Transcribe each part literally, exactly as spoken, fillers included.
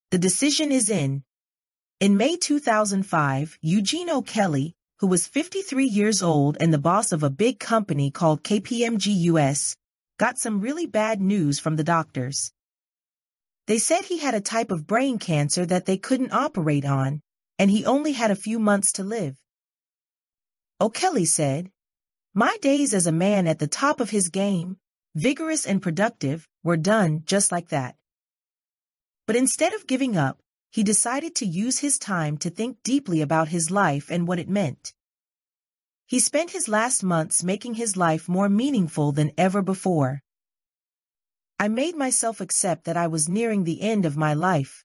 The decision is in. In May two thousand five, Eugene O'Kelly, who was fifty-three years old and the boss of a big company called K P M G U S, got some really bad news from the doctors. They said he had a type of brain cancer that they couldn't operate on, and he only had a few months to live. O'Kelly said, "My days as a man at the top of his game, vigorous and productive, were done just like that." But instead of giving up, he decided to use his time to think deeply about his life and what it meant. He spent his last months making his life more meaningful than ever before. "I made myself accept that I was nearing the end of my life.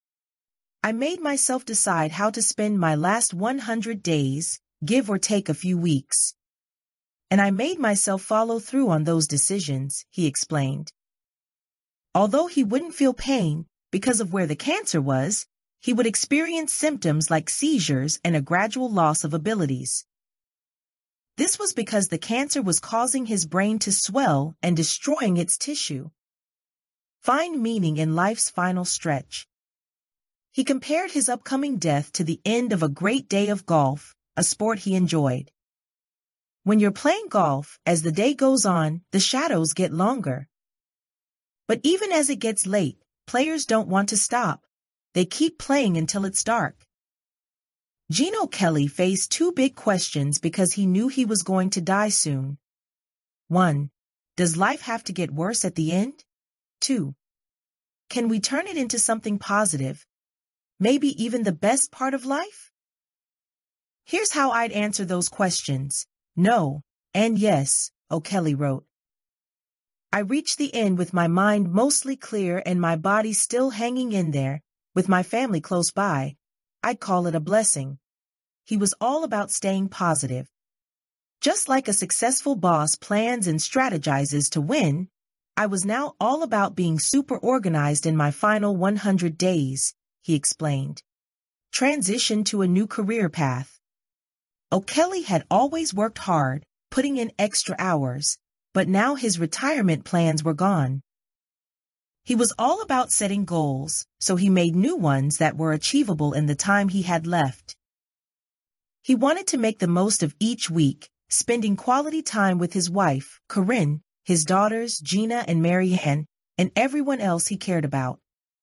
I made myself decide how to spend my last one hundred days, give or take a few weeks. And I made myself follow through on those decisions," he explained. Although he wouldn't feel pain because of where the cancer was, he would experience symptoms like seizures and a gradual loss of abilities. This was because the cancer was causing his brain to swell and destroying its tissue. Find meaning in life's final stretch. He compared his upcoming death to the end of a great day of golf, a sport he enjoyed. When you're playing golf, as the day goes on, the shadows get longer. But even as it gets late, players don't want to stop. They keep playing until it's dark. Gene O'Kelly faced two big questions because he knew he was going to die soon. One, does life have to get worse at the end? Two, can we turn it into something positive? Maybe even the best part of life? Here's how I'd answer those questions. No, and yes, O'Kelly wrote. I reached the end with my mind mostly clear and my body still hanging in there, with my family close by. I'd call it a blessing. He was all about staying positive. Just like a successful boss plans and strategizes to win, I was now all about being super organized in my final one hundred days, he explained. Transition to a new career path. O'Kelly had always worked hard, putting in extra hours, but now his retirement plans were gone. He was all about setting goals, so he made new ones that were achievable in the time he had left. He wanted to make the most of each week, spending quality time with his wife, Corinne, his daughters, Gina and Marianne, and everyone else he cared about.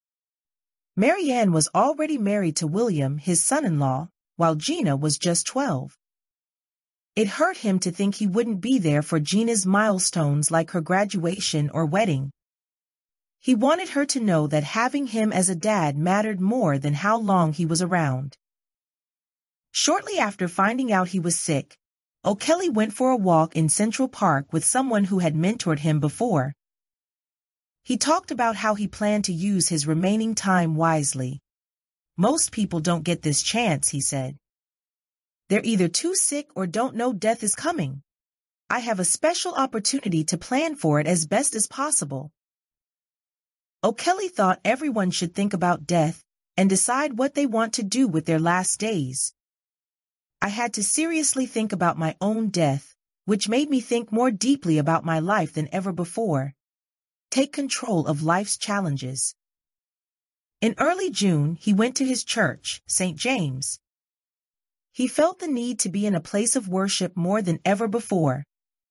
Marianne was already married to William, his son-in-law, while Gina was just twelve. It hurt him to think he wouldn't be there for Gina's milestones like her graduation or wedding. He wanted her to know that having him as a dad mattered more than how long he was around. Shortly after finding out he was sick, O'Kelly went for a walk in Central Park with someone who had mentored him before. He talked about how he planned to use his remaining time wisely. Most people don't get this chance, he said. They're either too sick or don't know death is coming. I have a special opportunity to plan for it as best as possible. O'Kelly thought everyone should think about death and decide what they want to do with their last days. I had to seriously think about my own death, which made me think more deeply about my life than ever before. Take control of life's challenges. In early June, he went to his church, Saint James. He felt the need to be in a place of worship more than ever before.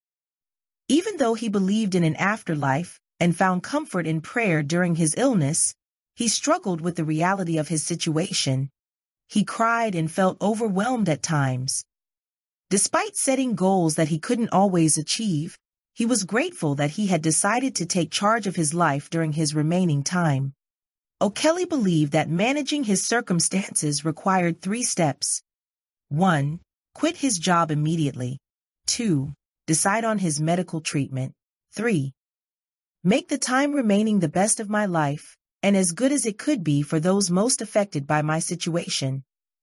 Even though he believed in an afterlife and found comfort in prayer during his illness, he struggled with the reality of his situation. He cried and felt overwhelmed at times. Despite setting goals that he couldn't always achieve, he was grateful that he had decided to take charge of his life during his remaining time. O'Kelly believed that managing his circumstances required three steps. One, quit his job immediately. Two, decide on his medical treatment. Three, make the time remaining the best of my life, and as good as it could be for those most affected by my situation.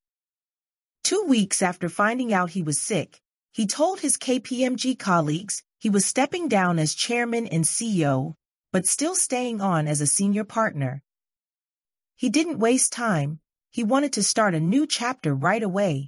Two weeks after finding out he was sick, he told his K P M G colleagues he was stepping down as chairman and C E O, but still staying on as a senior partner. He didn't waste time. He wanted to start a new chapter right away.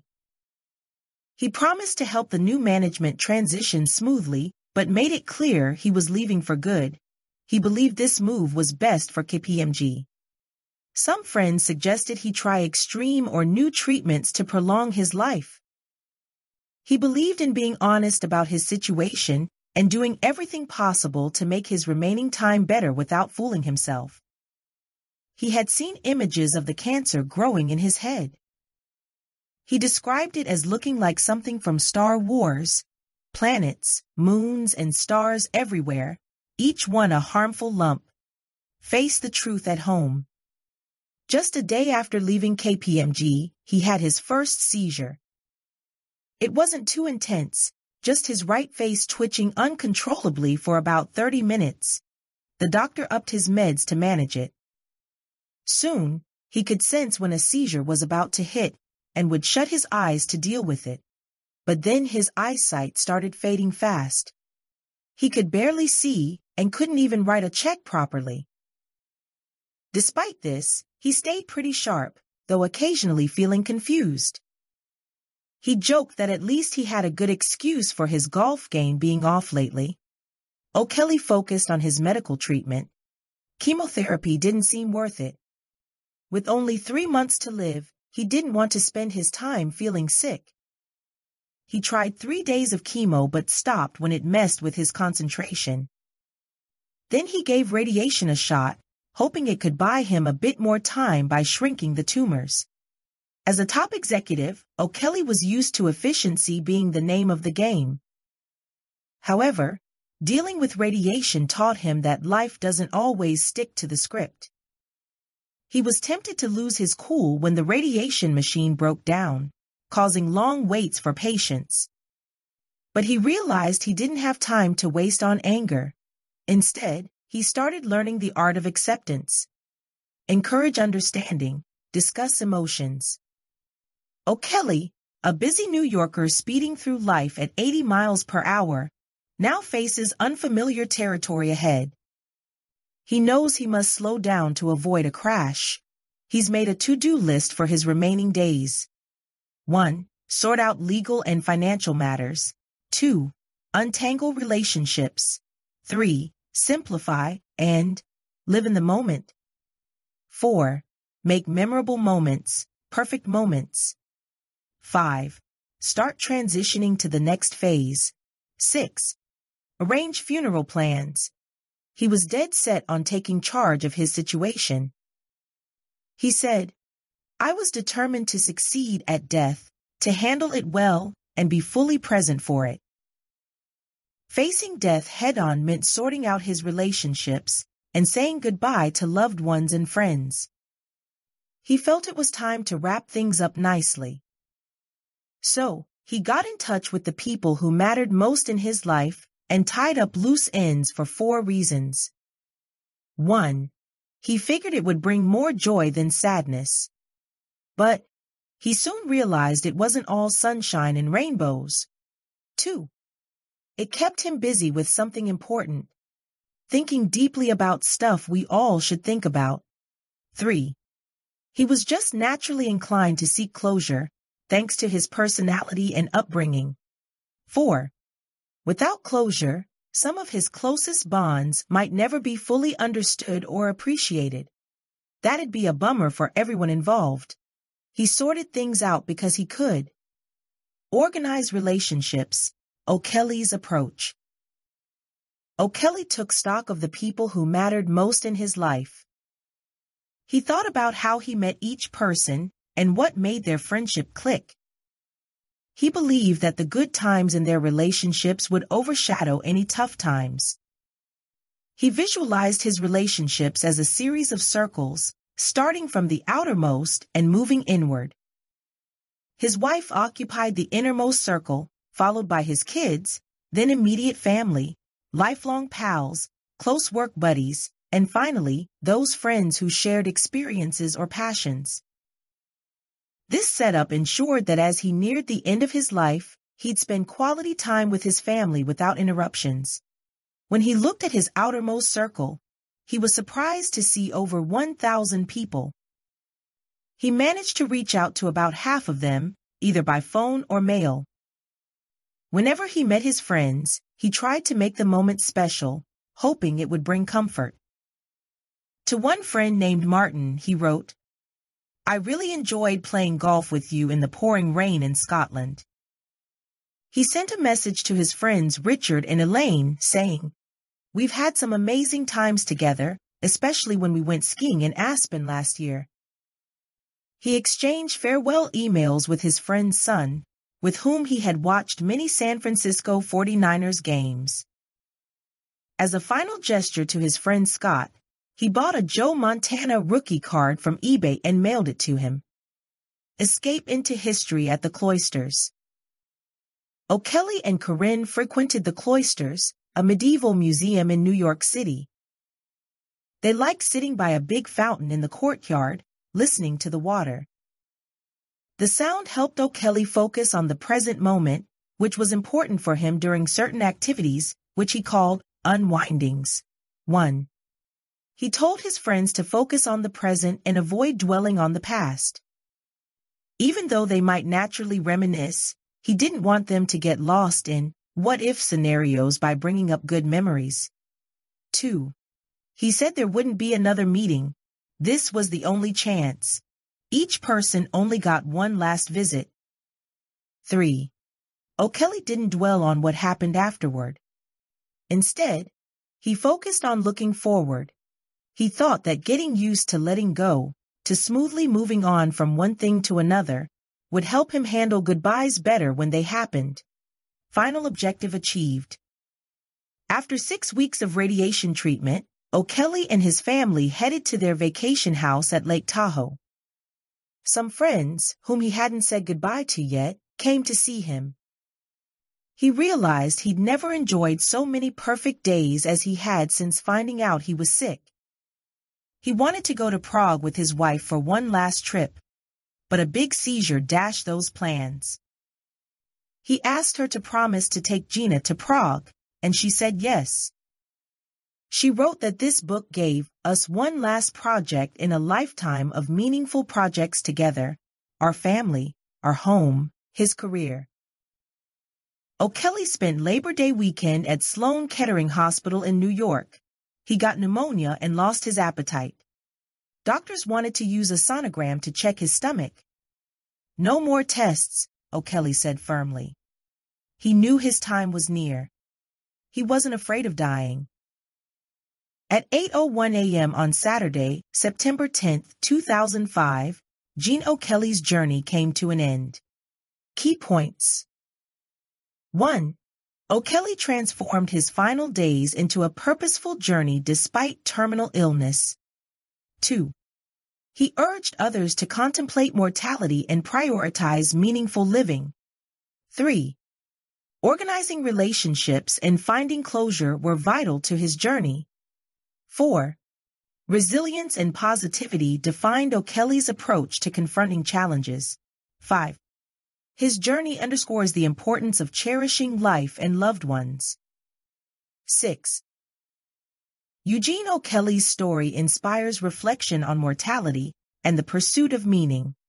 He promised to help the new management transition smoothly, but made it clear he was leaving for good. He believed this move was best for K P M G. Some friends suggested he try extreme or new treatments to prolong his life. He believed in being honest about his situation and doing everything possible to make his remaining time better without fooling himself. He had seen images of the cancer growing in his head. He described it as looking like something from Star Wars, planets, moons, and stars everywhere, each one a harmful lump. Face the truth at home. Just a day after leaving K P M G, he had his first seizure. It wasn't too intense, just his right face twitching uncontrollably for about thirty minutes. The doctor upped his meds to manage it. Soon, he could sense when a seizure was about to hit and would shut his eyes to deal with it. But then his eyesight started fading fast. He could barely see and couldn't even write a check properly. Despite this, he stayed pretty sharp, though occasionally feeling confused. He joked that at least he had a good excuse for his golf game being off lately. O'Kelly focused on his medical treatment. Chemotherapy didn't seem worth it. With only three months to live, he didn't want to spend his time feeling sick. He tried three days of chemo but stopped when it messed with his concentration. Then he gave radiation a shot, hoping it could buy him a bit more time by shrinking the tumors. As a top executive, O'Kelly was used to efficiency being the name of the game. However, dealing with radiation taught him that life doesn't always stick to the script. He was tempted to lose his cool when the radiation machine broke down, causing long waits for patients. But he realized he didn't have time to waste on anger. Instead, he started learning the art of acceptance. Encourage understanding, discuss emotions. O'Kelly, a busy New Yorker speeding through life at eighty miles per hour, now faces unfamiliar territory ahead. He knows he must slow down to avoid a crash. He's made a to-do list for his remaining days. one. Sort out legal and financial matters. two. Untangle relationships. three. Simplify and live in the moment. four. Make memorable moments, perfect moments. five. Start transitioning to the next phase. six. Arrange funeral plans. He was dead set on taking charge of his situation. He said, "I was determined to succeed at death, to handle it well, and be fully present for it." Facing death head-on meant sorting out his relationships and saying goodbye to loved ones and friends. He felt it was time to wrap things up nicely. So, he got in touch with the people who mattered most in his life and tied up loose ends for four reasons. one. He figured it would bring more joy than sadness. But he soon realized it wasn't all sunshine and rainbows. two. It kept him busy with something important, thinking deeply about stuff we all should think about. three. He was just naturally inclined to seek closure, thanks to his personality and upbringing. four. Without closure, some of his closest bonds might never be fully understood or appreciated. That'd be a bummer for everyone involved. He sorted things out because he could. Organize relationships, O'Kelly's approach. O'Kelly took stock of the people who mattered most in his life. He thought about how he met each person and what made their friendship click. He believed that the good times in their relationships would overshadow any tough times. He visualized his relationships as a series of circles, starting from the outermost and moving inward. His wife occupied the innermost circle, followed by his kids, then immediate family, lifelong pals, close work buddies, and finally, those friends who shared experiences or passions. This setup ensured that as he neared the end of his life, he'd spend quality time with his family without interruptions. When he looked at his outermost circle, he was surprised to see over one thousand people. He managed to reach out to about half of them, either by phone or mail. Whenever he met his friends, he tried to make the moment special, hoping it would bring comfort. To one friend named Martin, he wrote, "I really enjoyed playing golf with you in the pouring rain in Scotland." He sent a message to his friends Richard and Elaine saying, "We've had some amazing times together, especially when we went skiing in Aspen last year." He exchanged farewell emails with his friend's son, with whom he had watched many San Francisco forty-niners games. As a final gesture to his friend Scott, he bought a Joe Montana rookie card from eBay and mailed it to him. Escape into history at the Cloisters. O'Kelly and Corinne frequented the Cloisters, a medieval museum in New York City. They liked sitting by a big fountain in the courtyard, listening to the water. The sound helped O'Kelly focus on the present moment, which was important for him during certain activities, which he called unwindings. one. He told his friends to focus on the present and avoid dwelling on the past. Even though they might naturally reminisce, he didn't want them to get lost in what-if scenarios by bringing up good memories. two. He said there wouldn't be another meeting. This was the only chance. Each person only got one last visit. three. O'Kelly didn't dwell on what happened afterward. Instead, he focused on looking forward. He thought that getting used to letting go, to smoothly moving on from one thing to another, would help him handle goodbyes better when they happened. Final objective achieved. After six weeks of radiation treatment, O'Kelly and his family headed to their vacation house at Lake Tahoe. Some friends, whom he hadn't said goodbye to yet, came to see him. He realized he'd never enjoyed so many perfect days as he had since finding out he was sick. He wanted to go to Prague with his wife for one last trip, but a big seizure dashed those plans. He asked her to promise to take Gina to Prague, and she said yes. She wrote that this book gave us one last project in a lifetime of meaningful projects together, our family, our home, his career. O'Kelly spent Labor Day weekend at Sloan Kettering Hospital in New York. He got pneumonia and lost his appetite. Doctors wanted to use a sonogram to check his stomach. "No more tests," O'Kelly said firmly. He knew his time was near. He wasn't afraid of dying. At eight oh one a m on Saturday, September tenth, two thousand five, Gene O'Kelly's journey came to an end. Key points. one. O'Kelly transformed his final days into a purposeful journey despite terminal illness. two. He urged others to contemplate mortality and prioritize meaningful living. three. Organizing relationships and finding closure were vital to his journey. four. Resilience and positivity defined O'Kelly's approach to confronting challenges. five. His journey underscores the importance of cherishing life and loved ones. six. Eugene O'Kelly's story inspires reflection on mortality and the pursuit of meaning.